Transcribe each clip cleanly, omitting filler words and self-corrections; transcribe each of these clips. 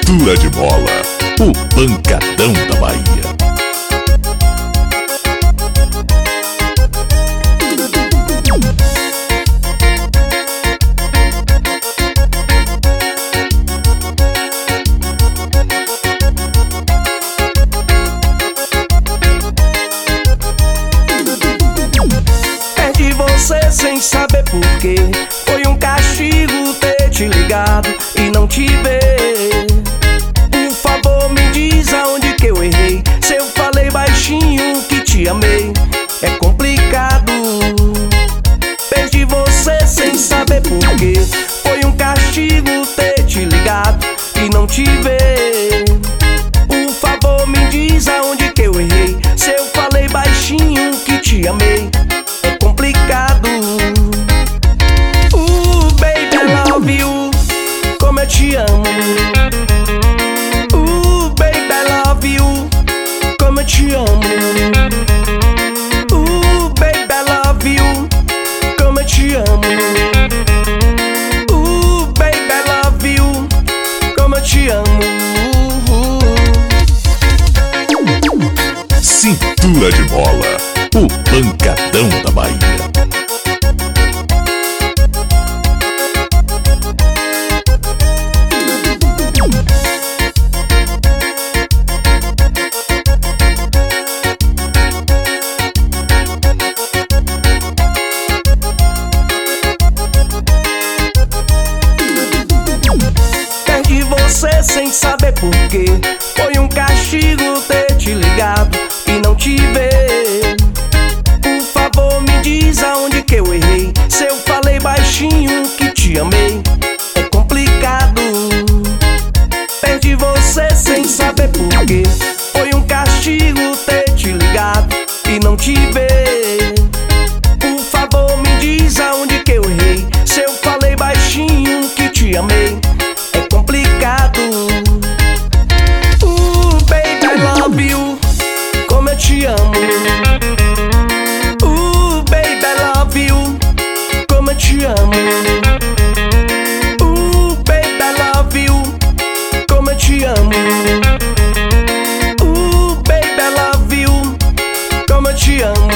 Cintura de Mola, o pancadão da Bahia. Perdi você sem saber porquê. Foi um castigo ter te ligado e não te ver. Por favor, me diz aonde que eu errei. Se eu falei baixinho que te amei, é complicado. Perdi você sem saber porquê. Foi um castigo ter te ligado e não te ver. Por favor, me diz aonde que eu errei. Se eu falei baixinho que te amei, é complicado. Baby, I love you, como eu te amo. Baby, I love you, como eu te amo. Baby, I love you, como eu te amo. Baby, I love you, como eu te amo. Cintura de Mola, o pancadão da Bahia. Perdi você sem saber porquê. Foi um castigo ter te ligado e não te ver. Por favor, me diz aonde que eu errei. Se eu falei baixinho que te amei, é complicado. Perdi você sem saber porquê. Foi um castigo ter te ligado e não te ver. Por favor, me diz aonde que eu errei. Se eu falei baixinho que te amei, é complicado. Baby, I love you, como eu te amo. Baby, I love you, como eu te amo. Baby, I love you, como eu te amo. Baby, I love you, como eu te amo.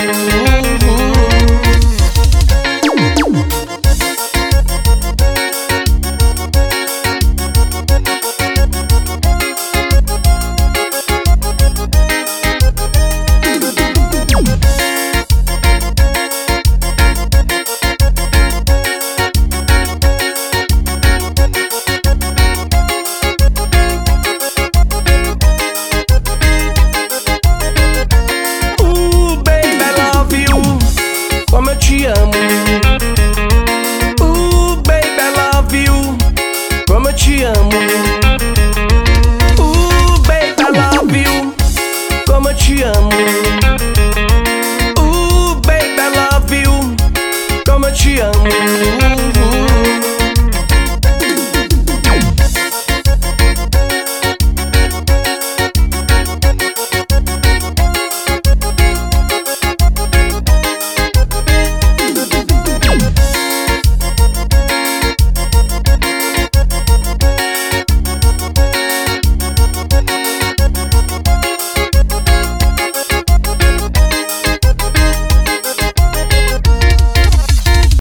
Como eu te amo. Baby, I love you, como eu te amo. Baby, I love you, como eu te amo. Baby, I love you, como eu te amo.